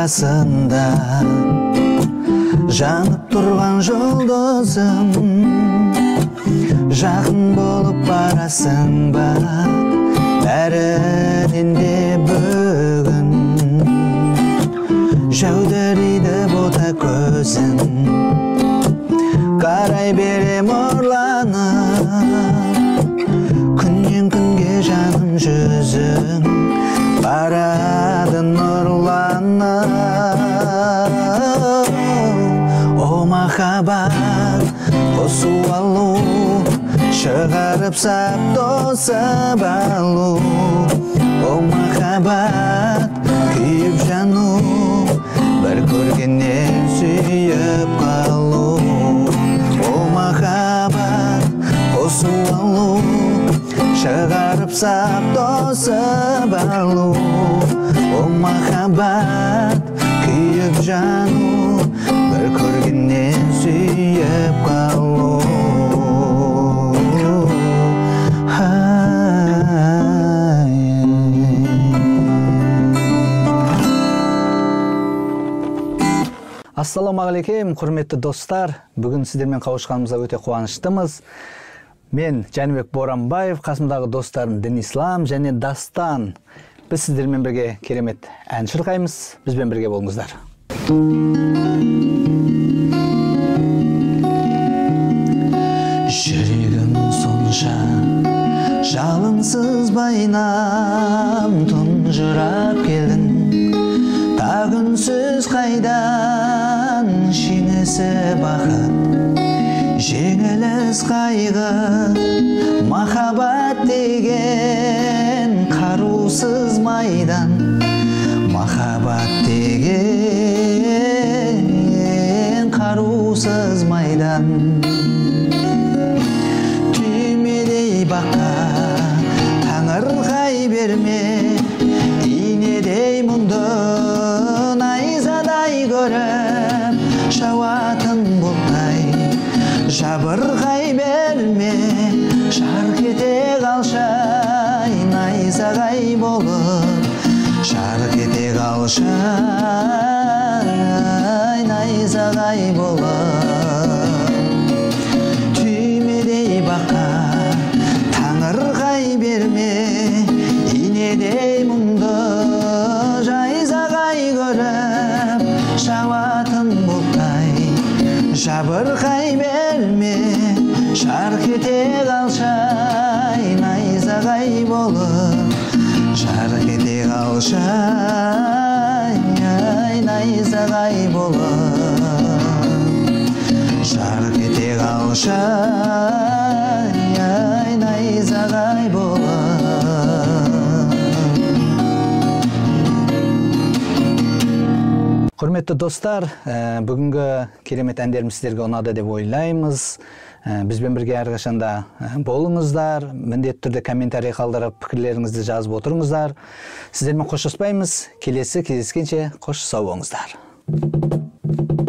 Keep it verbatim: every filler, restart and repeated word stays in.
арасында жанып тұрған жұлдызым, жақын болып барасың ба бәрінен де бүгін. Жәудірейді бота көзің, қарай берем ұрланып, күннен күнге жаным жүзің барады нұрланып. О махаббат, қосу алу, шығарып сап тосып алу. О махаббат, күйіп жану, бір көргеннен сүйіп қалу. О махаббат, қосу алу, шығарып сап тосып алу. О махаббат, күйіп жану, бір көргеннен сүйіп қалу. Ассалаумағалейкум, құрметті достар. Бүгін сіздермен қауышқанымызға өте қуаныштымыз. Мен Жәнібек Боранбаев, қасымдағы достарым Денислам және Дастан. Біз сіздермен бірге керемет ән шырқаймыз. Бізбен бірге болыңыздар. Жүрегім сонша жалынсыз байнам, тұнжырап келдің, тағынсыз қайдан жеңісі бақыт, жеңіліс қайғы, махаббат деген қарусыз майдан, махаббат деген қарусыз майдан. Түймедей бақа таңырқай берме, инедей мұңды найзадай көріп, шауатын бұлтай жабырқай берме, шарқ ете қалшай найзағай болып, шарқ ете қалшай найзағай болып. Түймедей бақа таңырқай берме, инедей мұңды найзағай көріп, шауатын бұлтай жабырқай берме, шарқ ете қалшай найзағай болып, шарқ ете қалшай найзағай болып, шарқ ете қалшай найзағай болып. Құрметті достар, бүгінгі керемет әндеріміз сіздерге ұнады деп ойлаймыз. Бізбен бірге әрқашанда болыңыздар, міндетті түрде комментарий қалдырып, пікірлеріңізді жазып отырыңыздар. Сіздермен қоштаспаймыз. Келесі кездескенше қош сау болыңыздар.